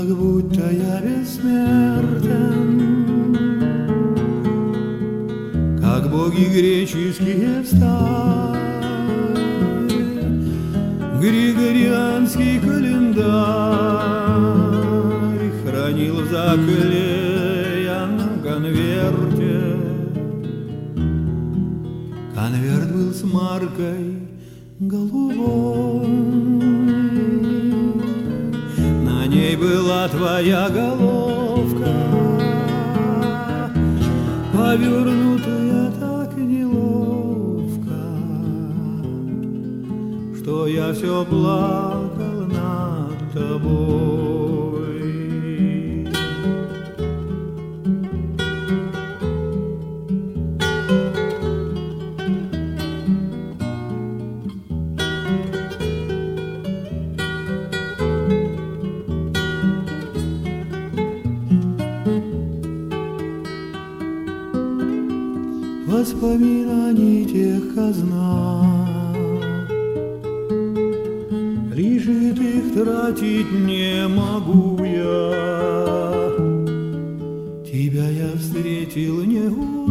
как будто я бессмертен, как боги греческие в старе. Григорианский календарь хранил в заклеенном конверте. Конверт был с маркой голубой, на ней была твоя головка, повернутая так неловко, что я все плакал над тобой. Воспоминаний тех казна, лежит их тратить не могу я. Тебя я встретил не